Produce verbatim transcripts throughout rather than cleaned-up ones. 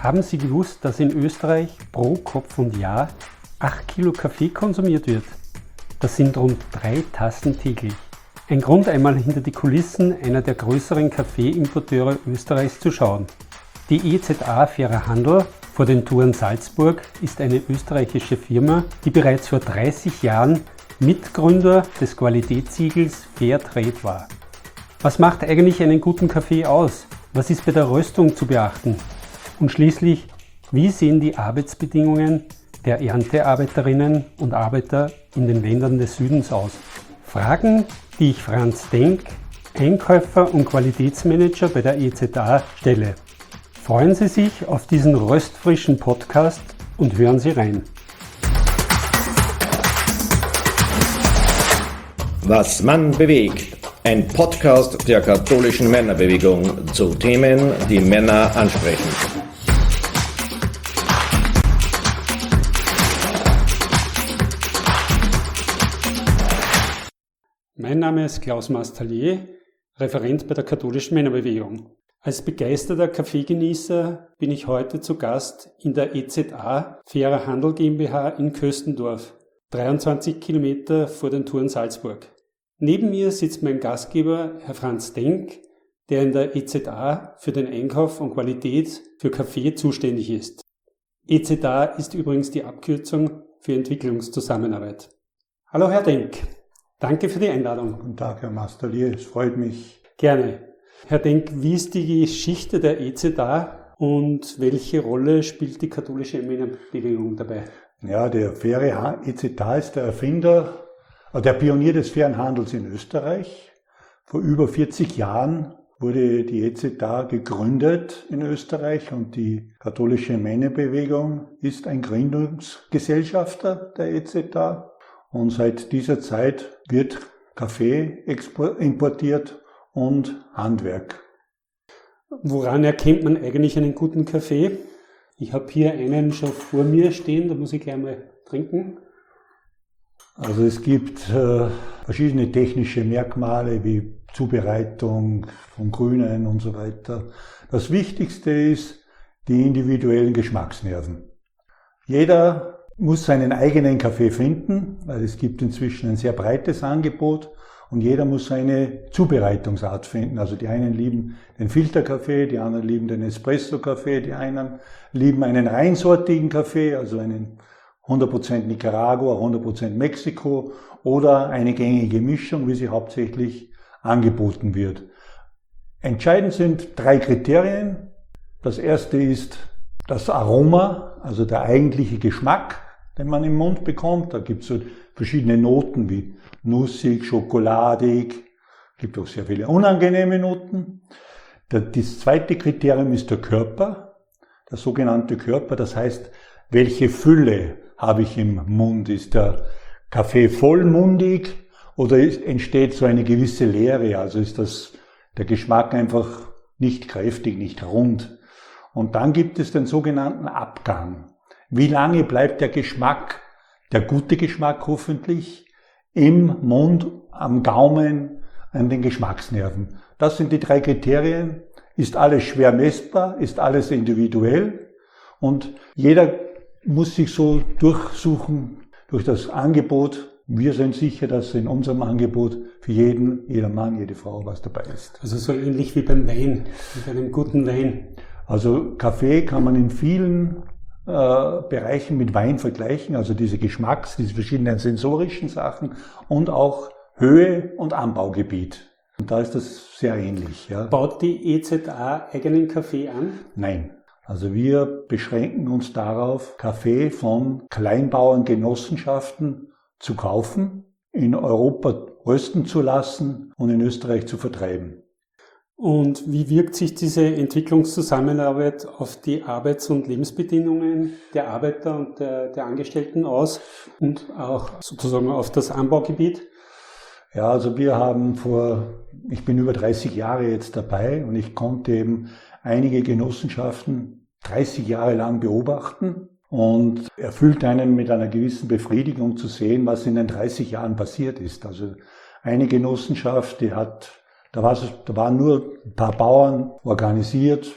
Haben Sie gewusst, dass in Österreich pro Kopf und Jahr acht Kilo Kaffee konsumiert wird? Das sind rund drei Tassen täglich. Ein Grund, einmal hinter die Kulissen einer der größeren Kaffeeimporteure Österreichs zu schauen. Die E Z A Fairer Handel vor den Touren Salzburg ist eine österreichische Firma, die bereits vor dreißig Jahren Mitgründer des Qualitätssiegels Fairtrade war. Was macht eigentlich einen guten Kaffee aus? Was ist bei der Röstung zu beachten? Und schließlich, wie sehen die Arbeitsbedingungen der Erntearbeiterinnen und Arbeiter in den Ländern des Südens aus? Fragen, die ich Franz Denk, Einkäufer und Qualitätsmanager bei der E Z A, stelle. Freuen Sie sich auf diesen röstfrischen Podcast und hören Sie rein. Was Mann bewegt. Ein Podcast der katholischen Männerbewegung zu Themen, die Männer ansprechen. Mein Name ist Klaus Mastallier, Referent bei der katholischen Männerbewegung. Als begeisterter Kaffeegenießer bin ich heute zu Gast in der E Z A Fairer Handel GmbH in Köstendorf, dreiundzwanzig Kilometer vor den Touren Salzburg. Neben mir sitzt mein Gastgeber, Herr Franz Denk, der in der E Z A für den Einkauf und Qualität für Kaffee zuständig ist. E Z A ist übrigens die Abkürzung für Entwicklungszusammenarbeit. Hallo Herr Denk, danke für die Einladung. Guten Tag Herr Mastallier, es freut mich. Gerne. Herr Denk, wie ist die Geschichte der E Z A und welche Rolle spielt die katholische Männerbewegung dabei? Ja, der faire E Z A ist der Erfinder, der Pionier des fairen Handels in Österreich. Vor über vierzig Jahren wurde die E Z A gegründet in Österreich und die katholische Männerbewegung ist ein Gründungsgesellschafter der E Z A. Und seit dieser Zeit wird Kaffee importiert und Handwerk. Woran erkennt man eigentlich einen guten Kaffee? Ich habe hier einen schon vor mir stehen, da muss ich gleich mal trinken. Also es gibt äh, verschiedene technische Merkmale wie Zubereitung von Grünen und so weiter. Das Wichtigste ist die individuellen Geschmacksnerven. Jeder muss seinen eigenen Kaffee finden, weil es gibt inzwischen ein sehr breites Angebot und jeder muss seine Zubereitungsart finden. Also die einen lieben den Filterkaffee, die anderen lieben den Espresso-Kaffee, die einen lieben einen reinsortigen Kaffee, also einen hundert Prozent Nicaragua, hundert Prozent Mexiko oder eine gängige Mischung, wie sie hauptsächlich angeboten wird. Entscheidend sind drei Kriterien. Das erste ist das Aroma, also der eigentliche Geschmack, den man im Mund bekommt. Da gibt es so verschiedene Noten wie nussig, schokoladig, gibt auch sehr viele unangenehme Noten. Das zweite Kriterium ist der Körper, der sogenannte Körper, das heißt, welche Fülle habe ich im Mund? Ist der Kaffee vollmundig oder entsteht so eine gewisse Leere? Also ist das, der Geschmack einfach nicht kräftig, nicht rund? Und dann gibt es den sogenannten Abgang. Wie lange bleibt der Geschmack, der gute Geschmack hoffentlich, im Mund, am Gaumen, an den Geschmacksnerven? Das sind die drei Kriterien. Ist alles schwer messbar? Ist alles individuell? Und jeder muss sich so durchsuchen durch das Angebot. Wir sind sicher, dass in unserem Angebot für jeden, jeder Mann, jede Frau was dabei ist. Also so ähnlich wie beim Wein, mit einem guten Wein. Also Kaffee kann man in vielen äh, Bereichen mit Wein vergleichen, also diese Geschmacks-, diese verschiedenen sensorischen Sachen und auch Höhe und Anbaugebiet. Und da ist das sehr ähnlich. Ja. Baut die E Z A eigenen Kaffee an? Nein. Also wir beschränken uns darauf, Kaffee von Kleinbauerngenossenschaften zu kaufen, in Europa rösten zu lassen und in Österreich zu vertreiben. Und wie wirkt sich diese Entwicklungszusammenarbeit auf die Arbeits- und Lebensbedingungen der Arbeiter und der, der Angestellten aus und auch sozusagen auf das Anbaugebiet? Ja, also wir haben vor, ich bin über dreißig Jahre jetzt dabei und ich konnte eben einige Genossenschaften dreißig Jahre lang beobachten und erfüllt einen mit einer gewissen Befriedigung zu sehen, was in den dreißig Jahren passiert ist. Also eine Genossenschaft, die hat, da, war es, da waren nur ein paar Bauern organisiert,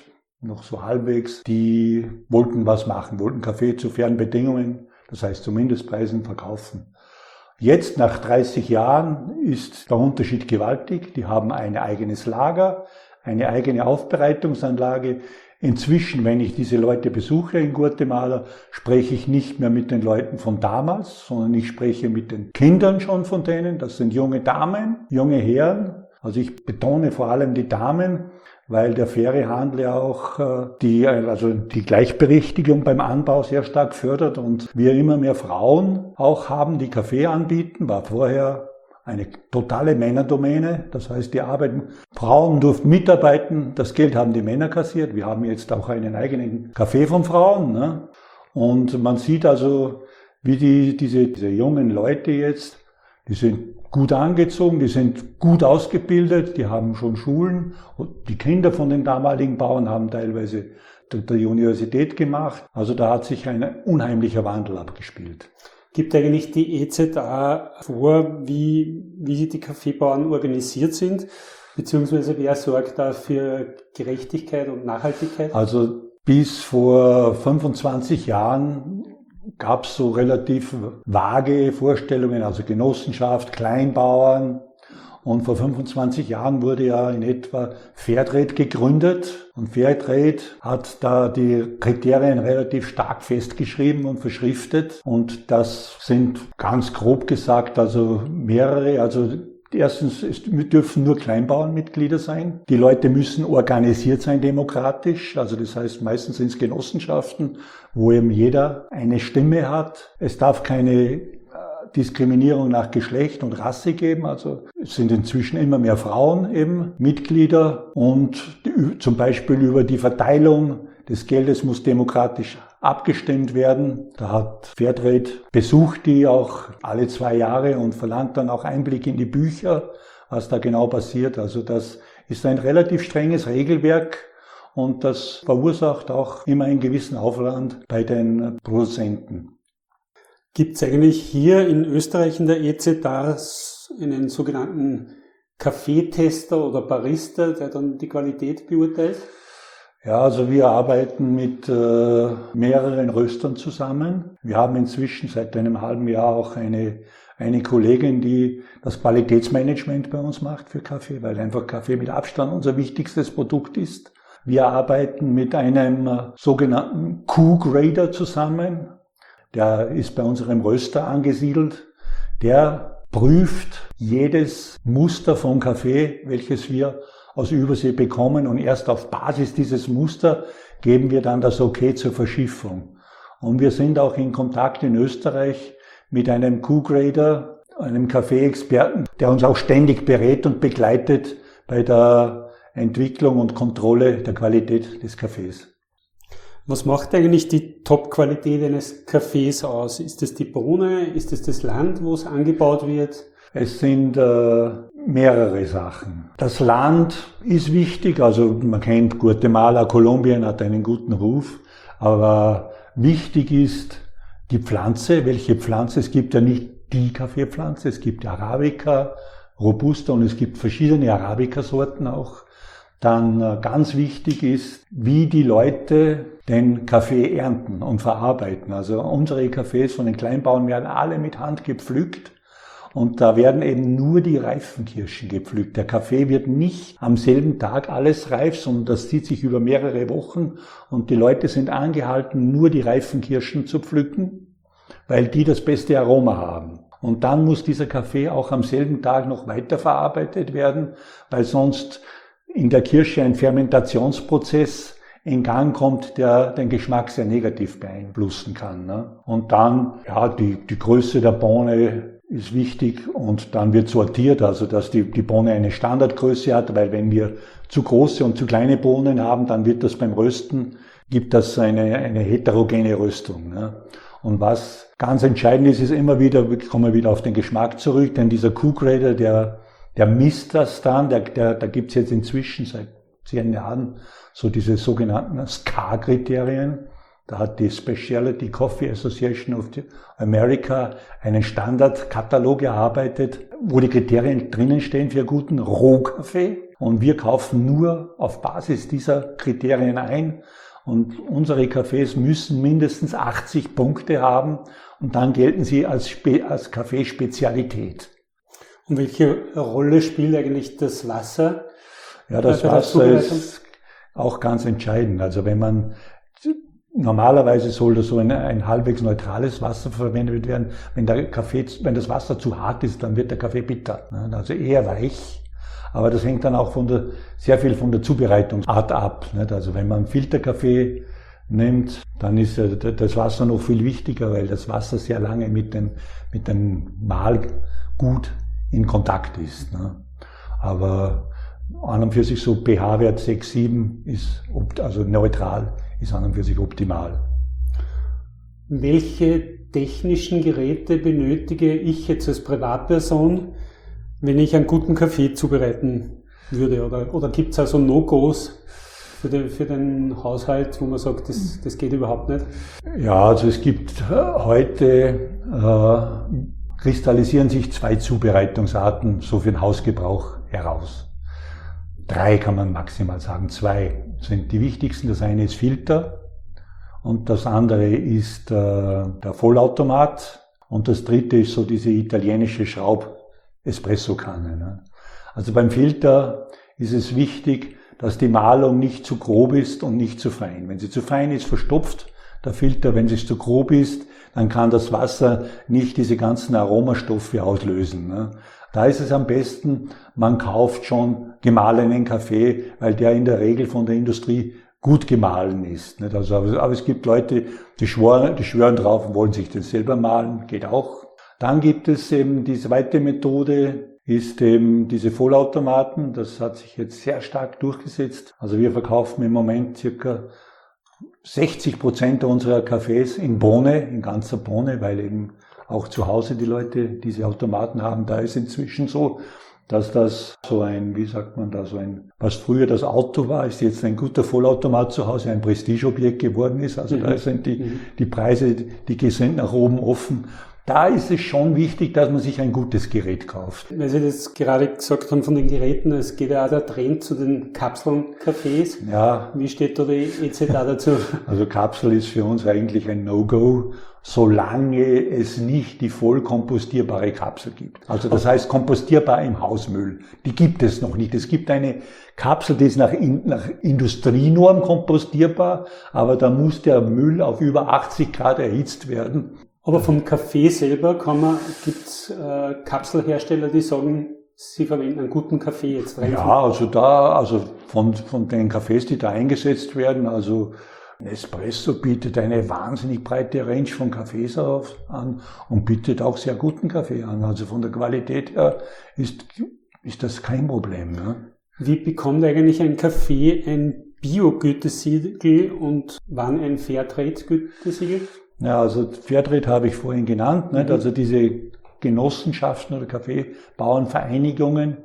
noch so halbwegs, die wollten was machen, wollten Kaffee zu fairen Bedingungen, das heißt zu Mindestpreisen verkaufen. Jetzt, nach dreißig Jahren, ist der Unterschied gewaltig. Die haben ein eigenes Lager, eine eigene Aufbereitungsanlage. Inzwischen, wenn ich diese Leute besuche in Guatemala, spreche ich nicht mehr mit den Leuten von damals, sondern ich spreche mit den Kindern schon von denen. Das sind junge Damen, junge Herren. Also ich betone vor allem die Damen, weil der faire Handel ja auch die, also die Gleichberechtigung beim Anbau sehr stark fördert und wir immer mehr Frauen auch haben, die Kaffee anbieten, war vorher eine totale Männerdomäne. Das heißt, die arbeiten, Frauen durften mitarbeiten, das Geld haben die Männer kassiert. Wir haben jetzt auch einen eigenen Kaffee von Frauen, ne? Und man sieht also, wie die, diese, diese jungen Leute jetzt, die sind gut angezogen, die sind gut ausgebildet, die haben schon Schulen. Und die Kinder von den damaligen Bauern haben teilweise die Universität gemacht. Also da hat sich ein unheimlicher Wandel abgespielt. Gibt eigentlich die E Z A vor, wie, wie die Kaffeebauern organisiert sind? Beziehungsweise wer sorgt da für Gerechtigkeit und Nachhaltigkeit? Also bis vor fünfundzwanzig Jahren gab es so relativ vage Vorstellungen, also Genossenschaft, Kleinbauern. Und vor fünfundzwanzig Jahren wurde ja in etwa Fairtrade gegründet. Und Fairtrade hat da die Kriterien relativ stark festgeschrieben und verschriftet. Und das sind ganz grob gesagt also mehrere, also erstens, es dürfen nur Kleinbauernmitglieder sein. Die Leute müssen organisiert sein demokratisch. Also das heißt, meistens sind es Genossenschaften, wo eben jeder eine Stimme hat. Es darf keine Diskriminierung nach Geschlecht und Rasse geben. Also es sind inzwischen immer mehr Frauen eben Mitglieder. Und die, zum Beispiel über die Verteilung des Geldes muss demokratisch abgestimmt werden. Da hat Fairtrade besucht die auch alle zwei Jahre und verlangt dann auch Einblick in die Bücher, was da genau passiert. Also das ist ein relativ strenges Regelwerk und das verursacht auch immer einen gewissen Aufwand bei den Produzenten. Gibt es eigentlich hier in Österreich in der E Z A einen sogenannten Kaffeetester oder Barista, der dann die Qualität beurteilt? Ja, also wir arbeiten mit äh, mehreren Röstern zusammen. Wir haben inzwischen seit einem halben Jahr auch eine, eine Kollegin, die das Qualitätsmanagement bei uns macht für Kaffee, weil einfach Kaffee mit Abstand unser wichtigstes Produkt ist. Wir arbeiten mit einem äh, sogenannten Q-Grader zusammen. Der ist bei unserem Röster angesiedelt. Der prüft jedes Muster von Kaffee, welches wir aus Übersee bekommen und erst auf Basis dieses Muster geben wir dann das Okay zur Verschiffung. Und wir sind auch in Kontakt in Österreich mit einem Q-Grader, einem Kaffeeexperten, der uns auch ständig berät und begleitet bei der Entwicklung und Kontrolle der Qualität des Kaffees. Was macht eigentlich die Top-Qualität eines Kaffees aus? Ist es die Bohne? Ist es das Land, wo es angebaut wird? Es sind äh, mehrere Sachen. Das Land ist wichtig, also man kennt Guatemala, Kolumbien hat einen guten Ruf, aber wichtig ist die Pflanze. Welche Pflanze? Es gibt ja nicht die Kaffeepflanze, es gibt Arabica, Robusta und es gibt verschiedene Arabica-Sorten auch. Dann äh, ganz wichtig ist, wie die Leute den Kaffee ernten und verarbeiten. Also unsere Kaffees von den Kleinbauern werden alle mit Hand gepflückt. Und da werden eben nur die reifen Kirschen gepflückt. Der Kaffee wird nicht am selben Tag alles reif, sondern das zieht sich über mehrere Wochen. Und die Leute sind angehalten, nur die reifen Kirschen zu pflücken, weil die das beste Aroma haben. Und dann muss dieser Kaffee auch am selben Tag noch weiterverarbeitet werden, weil sonst in der Kirsche ein Fermentationsprozess in Gang kommt, der den Geschmack sehr negativ beeinflussen kann. Ne? Und dann, ja, die, die Größe der Bohne ist wichtig und dann wird sortiert, also dass die, die Bohne eine Standardgröße hat, weil wenn wir zu große und zu kleine Bohnen haben, dann wird das beim Rösten, gibt das eine, eine heterogene Röstung. Ne? Und was ganz entscheidend ist, ist immer wieder, wir kommen wieder auf den Geschmack zurück, denn dieser Q-Grader, der, der misst das dann, der, der, da gibt's jetzt inzwischen seit zehn Jahren so diese sogenannten S C A-Kriterien. Da hat die Specialty Coffee Association of America einen Standardkatalog erarbeitet, wo die Kriterien drinnen stehen für guten Rohkaffee. Und wir kaufen nur auf Basis dieser Kriterien ein. Und unsere Kaffees müssen mindestens achtzig Punkte haben und dann gelten sie als, Spe- als Kaffeespezialität. Und welche Rolle spielt eigentlich das Wasser? Ja, das bei der Wasser Zubereitung? ist auch ganz entscheidend. Also wenn man, normalerweise soll das so ein, ein halbwegs neutrales Wasser verwendet werden. Wenn der Kaffee, wenn das Wasser zu hart ist, dann wird der Kaffee bitter. Also eher weich. Aber das hängt dann auch von der, sehr viel von der Zubereitungsart ab. Also wenn man Filterkaffee nimmt, dann ist das Wasser noch viel wichtiger, weil das Wasser sehr lange mit dem, mit dem Mahlgut in Kontakt ist. Aber an und für sich so pH-Wert sechs, sieben ist, also neutral, ist an und für sich optimal. Welche technischen Geräte benötige ich jetzt als Privatperson, wenn ich einen guten Kaffee zubereiten würde? Oder, oder gibt es also No-Gos für den, für den Haushalt, wo man sagt, das, das geht überhaupt nicht? Ja, also es gibt heute, äh, kristallisieren sich zwei Zubereitungsarten so für den Hausgebrauch heraus. Drei kann man maximal sagen, zwei sind die wichtigsten. Das eine ist Filter und das andere ist äh, der Vollautomat und das dritte ist so diese italienische Schraub-Espresso-Kanne. Ne? Also beim Filter ist es wichtig, dass die Mahlung nicht zu grob ist und nicht zu fein. Wenn sie zu fein ist, verstopft der Filter. Wenn sie zu grob ist, dann kann das Wasser nicht diese ganzen Aromastoffe auslösen. Ne? Da ist es am besten, man kauft schon gemahlenen Kaffee, weil der in der Regel von der Industrie gut gemahlen ist. Nicht? Also, aber es gibt Leute, die schwören, die schwören drauf und wollen sich den selber mahlen, geht auch. Dann gibt es eben die zweite Methode, ist eben diese Vollautomaten. Das hat sich jetzt sehr stark durchgesetzt. Also wir verkaufen im Moment circa sechzig Prozent unserer Kaffees in Bohne, in ganzer Bohne, weil eben auch zu Hause die Leute diese Automaten haben. Da ist inzwischen so, dass das so ein, wie sagt man da, so ein, was früher das Auto war, ist jetzt ein guter Vollautomat zu Hause ein Prestigeobjekt geworden ist. Also mhm. da sind die, die Preise, die sind nach oben offen. Da ist es schon wichtig, dass man sich ein gutes Gerät kauft. Weil Sie das gerade gesagt haben von den Geräten, es geht ja auch der Trend zu den Kapseln-Cafés. Ja. Wie steht da die E Z A dazu? Also Kapsel ist für uns eigentlich ein No-Go, solange es nicht die voll kompostierbare Kapsel gibt. Also das heißt kompostierbar im Hausmüll. Die gibt es noch nicht. Es gibt eine Kapsel, die ist nach, nach Industrienorm kompostierbar, aber da muss der Müll auf über achtzig Grad erhitzt werden. Aber vom Kaffee selber kann man, gibt's äh, Kapselhersteller, die sagen, sie verwenden einen guten Kaffee jetzt rein? Ja, also da, also von, von den Kaffees, die da eingesetzt werden, also Nespresso bietet eine wahnsinnig breite Range von Kaffees auf, an und bietet auch sehr guten Kaffee an. Also von der Qualität her ist, ist das kein Problem. Ne? Wie bekommt eigentlich ein Kaffee ein Bio-Gütesiegel und wann ein Fairtrade-Gütesiegel? Ja, also Fairtrade habe ich vorhin genannt. Nicht? Also diese Genossenschaften oder Kaffeebauernvereinigungen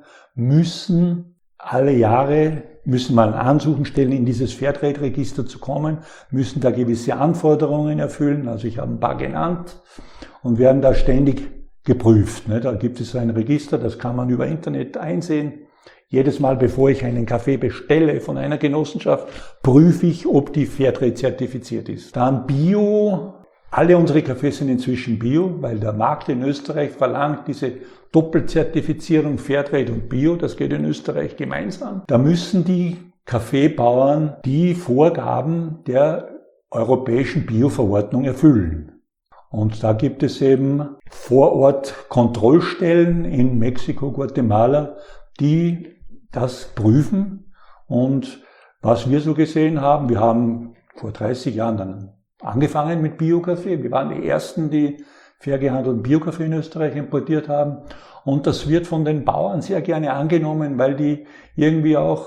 müssen alle Jahre, müssen mal Ansuchen stellen, in dieses Fairtrade-Register zu kommen, müssen da gewisse Anforderungen erfüllen. Also ich habe ein paar genannt und werden da ständig geprüft. Nicht? Da gibt es ein Register, das kann man über Internet einsehen. Jedes Mal, bevor ich einen Kaffee bestelle von einer Genossenschaft, prüfe ich, ob die Fairtrade zertifiziert ist. Dann Bio. Alle unsere Kaffees sind inzwischen Bio, weil der Markt in Österreich verlangt diese Doppelzertifizierung Fairtrade und Bio. Das geht in Österreich gemeinsam. Da müssen die Kaffeebauern die Vorgaben der europäischen Bio-Verordnung erfüllen. Und da gibt es eben vor Ort Kontrollstellen in Mexiko, Guatemala, die das prüfen. Und was wir so gesehen haben, wir haben vor dreißig Jahren dann angefangen mit Bio-Kaffee. Wir waren die Ersten, die fair gehandelten Bio-Kaffee in Österreich importiert haben. Und das wird von den Bauern sehr gerne angenommen, weil die irgendwie auch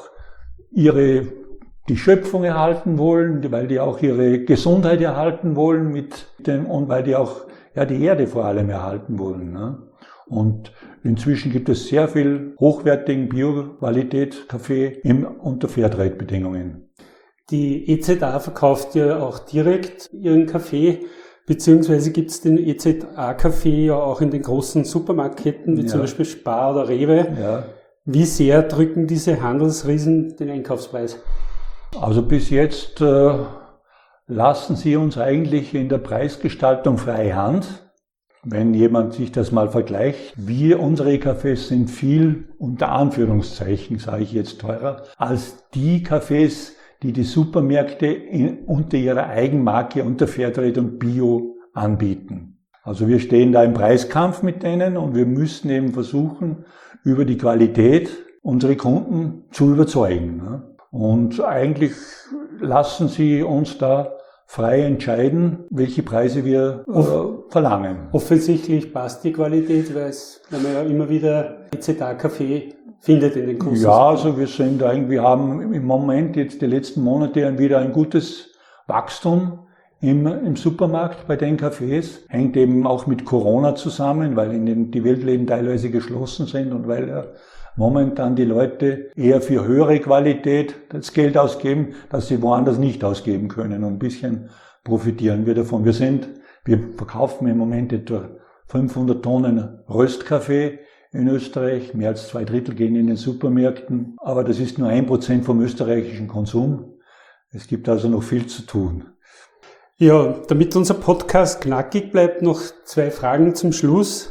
ihre, die Schöpfung erhalten wollen, weil die auch ihre Gesundheit erhalten wollen mit dem, und weil die auch, ja, die Erde vor allem erhalten wollen, ne? Und inzwischen gibt es sehr viel hochwertigen Bio-Qualität-Kaffee unter Fairtrade-Bedingungen. Die E Z A verkauft ja auch direkt ihren Kaffee, beziehungsweise gibt es den E Z A-Kaffee ja auch in den großen Supermarktketten, wie ja. zum Beispiel Spar oder Rewe. Ja. Wie sehr drücken diese Handelsriesen den Einkaufspreis? Also bis jetzt äh, lassen sie uns eigentlich in der Preisgestaltung freie Hand. Wenn jemand sich das mal vergleicht, wir, unsere Kaffees sind viel, unter Anführungszeichen sage ich jetzt, teurer als die Kaffees, die die Supermärkte in, unter ihrer Eigenmarke, unter Fairtrade und Bio anbieten. Also wir stehen da im Preiskampf mit denen und wir müssen eben versuchen, über die Qualität unsere Kunden zu überzeugen. Und eigentlich lassen sie uns da frei entscheiden, welche Preise wir äh, verlangen. Offensichtlich passt die Qualität, weil, es, weil man ja immer wieder E Z A-Kaffee findet in den Kursen. Ja, also wir sind eigentlich, wir haben im Moment jetzt die letzten Monate wieder ein gutes Wachstum im, im Supermarkt bei den Cafés. Hängt eben auch mit Corona zusammen, weil in den, die Weltläden teilweise geschlossen sind und weil ja momentan die Leute eher für höhere Qualität das Geld ausgeben, das sie woanders nicht ausgeben können. Und ein bisschen profitieren wir davon. Wir sind, wir verkaufen im Moment etwa fünfhundert Tonnen Röstkaffee in Österreich. Mehr als zwei Drittel gehen in den Supermärkten. Aber das ist nur ein Prozent vom österreichischen Konsum. Es gibt also noch viel zu tun. Ja, damit unser Podcast knackig bleibt, noch zwei Fragen zum Schluss.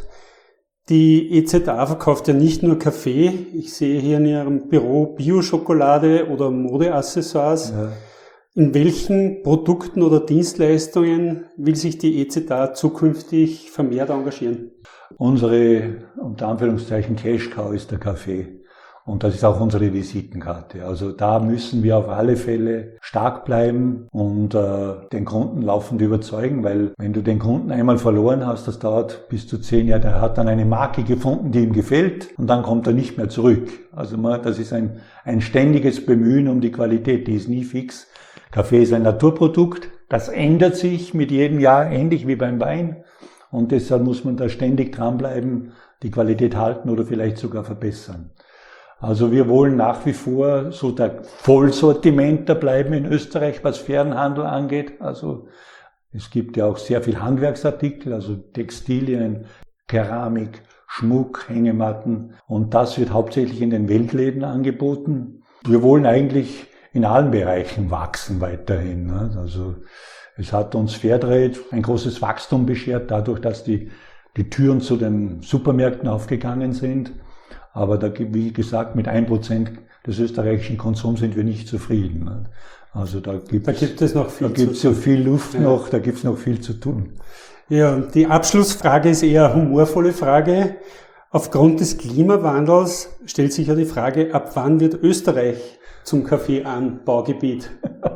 Die E Z A verkauft ja nicht nur Kaffee. Ich sehe hier in Ihrem Büro Bio-Schokolade oder Modeaccessoires. Ja. In welchen Produkten oder Dienstleistungen will sich die E Z A zukünftig vermehrt engagieren? Unsere, unter Anführungszeichen, Cash-Cow ist der Kaffee. Und das ist auch unsere Visitenkarte. Also da müssen wir auf alle Fälle stark bleiben und äh, den Kunden laufend überzeugen, weil wenn du den Kunden einmal verloren hast, das dauert bis zu zehn Jahre, der hat dann eine Marke gefunden, die ihm gefällt und dann kommt er nicht mehr zurück. Also man, das ist ein, ein ständiges Bemühen um die Qualität, die ist nie fix. Kaffee ist ein Naturprodukt, das ändert sich mit jedem Jahr, ähnlich wie beim Wein und deshalb muss man da ständig dranbleiben, die Qualität halten oder vielleicht sogar verbessern. Also wir wollen nach wie vor so der Vollsortimenter bleiben in Österreich, was fairen Handel angeht. Also es gibt ja auch sehr viel Handwerksartikel, also Textilien, Keramik, Schmuck, Hängematten und das wird hauptsächlich in den Weltläden angeboten. Wir wollen eigentlich in allen Bereichen wachsen weiterhin. Also es hat uns Fairtrade ein großes Wachstum beschert, dadurch, dass die, die Türen zu den Supermärkten aufgegangen sind. Aber da, wie gesagt, mit ein Prozent des österreichischen Konsums sind wir nicht zufrieden. Also da gibt, da gibt es noch viel, da gibt es so viel Luft ja. noch, da gibt es noch viel zu tun. Ja, die Abschlussfrage ist eher eine humorvolle Frage. Aufgrund des Klimawandels stellt sich ja die Frage, ab wann wird Österreich zum Kaffeeanbaugebiet?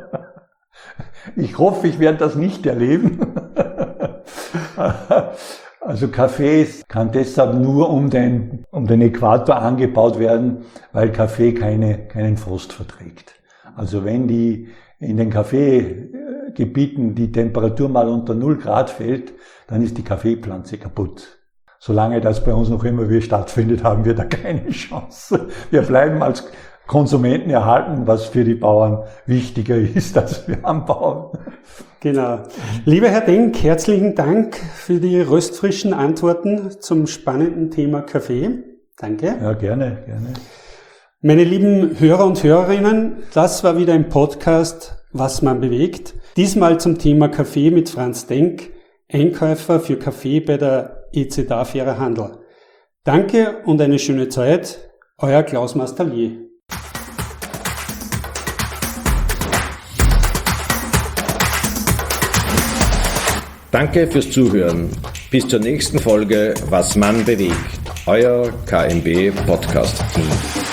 Ich hoffe, ich werde das nicht erleben. Also Kaffee kann deshalb nur um den, um den Äquator angebaut werden, weil Kaffee keine, keinen Frost verträgt. Also wenn die in den Kaffeegebieten die Temperatur mal unter null Grad fällt, dann ist die Kaffeepflanze kaputt. Solange das bei uns noch immer wieder stattfindet, haben wir da keine Chance. Wir bleiben als Konsumenten erhalten, was für die Bauern wichtiger ist, als wir anbauen. Genau. Lieber Herr Denk, herzlichen Dank für die röstfrischen Antworten zum spannenden Thema Kaffee. Danke. Ja, gerne, gerne. Meine lieben Hörer und Hörerinnen, das war wieder ein Podcast, was man bewegt. Diesmal zum Thema Kaffee mit Franz Denk, Einkäufer für Kaffee bei der E Z A Fairer Handel. Danke und eine schöne Zeit. Euer Klaus Mastallier. Danke fürs Zuhören. Bis zur nächsten Folge Was Mann bewegt. Euer K M B Podcast Team.